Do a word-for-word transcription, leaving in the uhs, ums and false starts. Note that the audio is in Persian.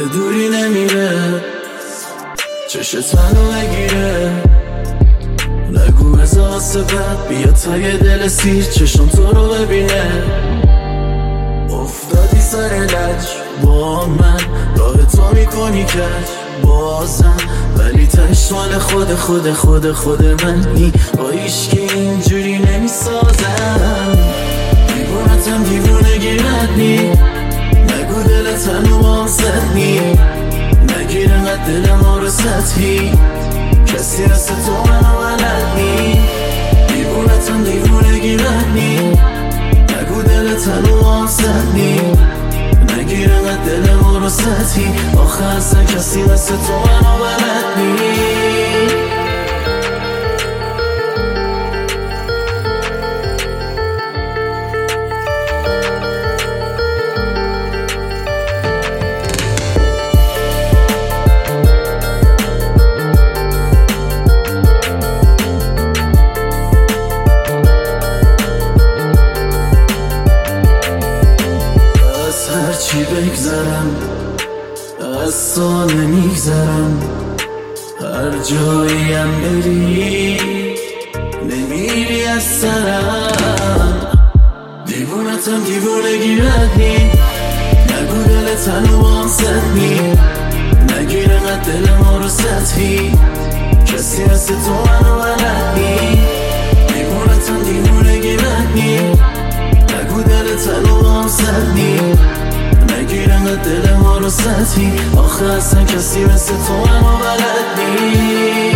به دوری نمیره، چشت منو بگیره. نگو بزا واسه بد بیا تا یه دل سیر چشم تو رو ببینه. افتادی سر لج با من، راه تو میکنی کج بازم، ولی تش مال خود خود خود خود منی. با ایشکی اینجوری نمیسازم، دیوونتم دیوونه گیرنی. نگو دل تنو با زدنی، نگیر انقدر دل ما رو سطحی. کسی هست تو منو بلدنی، دیوونتم دیوونه گیرنی. نگو دل تنو با زدنی، نگیر انقدر دل ما رو سطحی. آخه اصلا کسی هست تو منو بلدنی. هرچی بگذرم از تو نمیگذرم، هر جاییم بری نمیری از سرم. دیوونتم دیوونه گیرنی، نگو دل تنو با زدنی. نگیر انقدر دل ما رو سطحی، کسی هست تو منو بلدنی. دیوونتم دیوونه گیرنی، نگو دل تنو با زدنی. نگیر انقدر دل ما رو سطحی. آخه اصلا کسی مثل تو منو بلدنی.